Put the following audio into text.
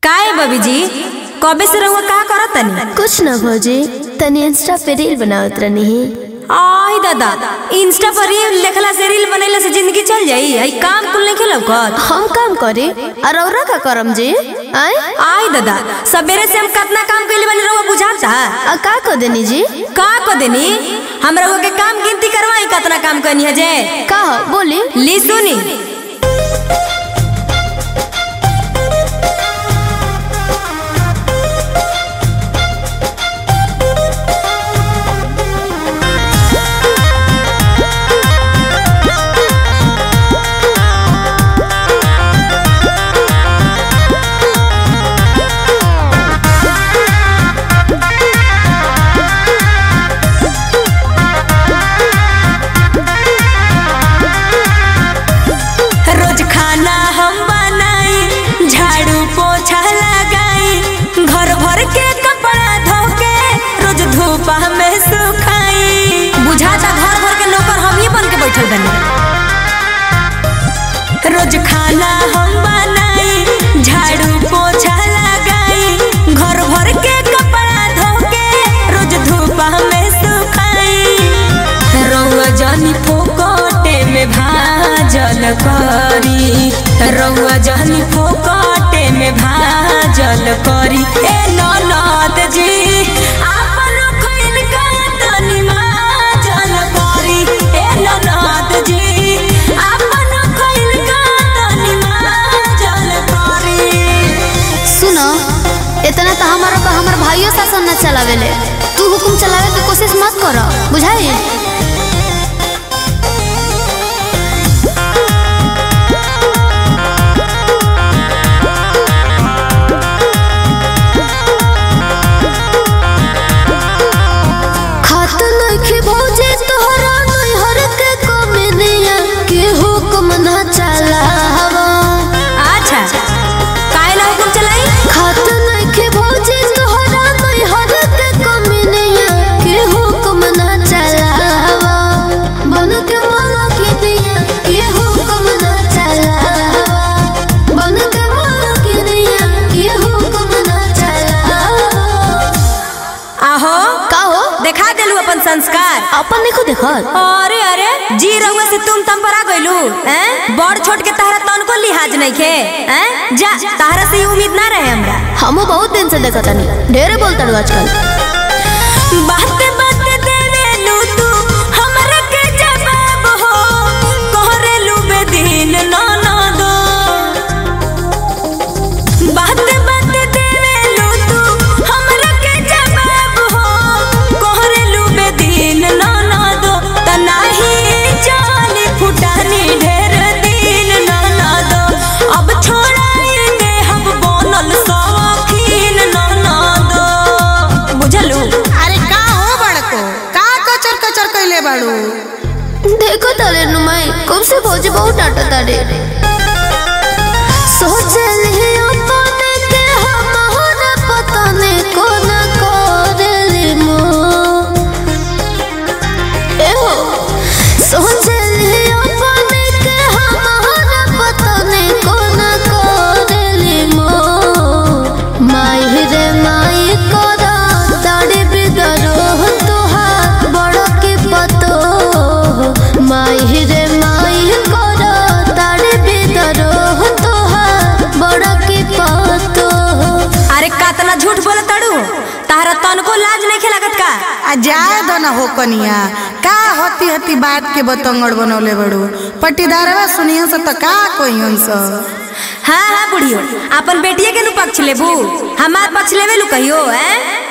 काहे बबी जी कबे से रहुआ का करत तनी? कुछ न भौजी, तनी इंस्टा पे रील बनावत रहनी है। आई दादा, इंस्टा पर रील देखला से रील बनैला से जिंदगी चल जाई? आई काम कुल नहीं खेलौकत? हम काम करे और औरा का करम जी? आई दादा, सबेरे से हम कितना काम कइले बानी रहुआ बुझाता? आ का को देनी जी? का को देनी? हम रहुआ के काम गिनती करवाई कितना काम करनी है जे? का बोली? ली सुनी। बुझाता घर भर के नौकर हम ही बन के बैठल बनी। रोज खाना हम बनाई, झाड़ू पोछा लगाई, घर भर के कपड़ा धो के रोज धूपा में सुखाई। रउआ जानी फोकटे में भाजल करी, रउआ जानी फोकटे में भाजल करी। ए ननद जी इतना तो हमार भाइयों शासन न चलावेले, तू हुकुम चलावे की कोशिश मत करो, बुझाई? खात नइखे भौजी तोहरा नैहर के कमिनिया के हुकुम न चलावा। अच्छा काहे ला हुकुम चलाई? खात नइखे भौजी तोहरा नैहर के कमिनिया के हुकुम न चलावा। बन के माला के दिया के हुकुम न चलावा। बन के माला के दिया के हुकुम न चलावा। आहो का हो? देखा देलू अपन संस्कार? अपन देखो देखत। अरे अरे जी रउआ से तुम तम पर आ गइलू हैं? बड़ छोट के तहरा तन को लिहाज नहीं खे हैं? जा तहरा से उम्मीद ना रहे हमरा। हमो बहुत दिन से देखतानी, ढेरे बोलताड़ू आजकल। बात बात देवेलू तू हमरा के जवाब हो, कहरेलू बेदीन ना ना दो। बात बात देवेलू तू हमरा के जवाब हो, कहरेलू बेदीन ना ना दो। तनाही जानी फुटानी ढेर दिन ना ना दो। अब छोड़ाएंगे हम बनल सौखीन ना ना दो। बुझलू? अरे का हो बड़को, का कचर कचर कइले बाड़ू? देखो तारे नुमाई, कब से भौजी बहुत डांटा तारे। सोचले अपने के हमारा पता ने को न करले मो। ए हो सोचले अपने के हमारा पता ने को न करले मो। माई रे माई करा दाढ़ी बिदरो तोहार बड़ के पतो। माई रे माई करा दाढ़ी बिदरो तोहार बड़ के पतो। अरे कातना झूठ बोलत ताड़ू? तारा तनको लाज नहीं लागत का? आ जाए दो ना हो कनिया, का होती हती बात के बतंगड़ बनौले बड़ू। पट्टीदारवा सुनियो से तो का कोइन स। हाँ हाँ बुढ़ियो, अपन बेटिए के नु पक्ष लेबू, हमार पक्ष लेवे लू कहियो हैं?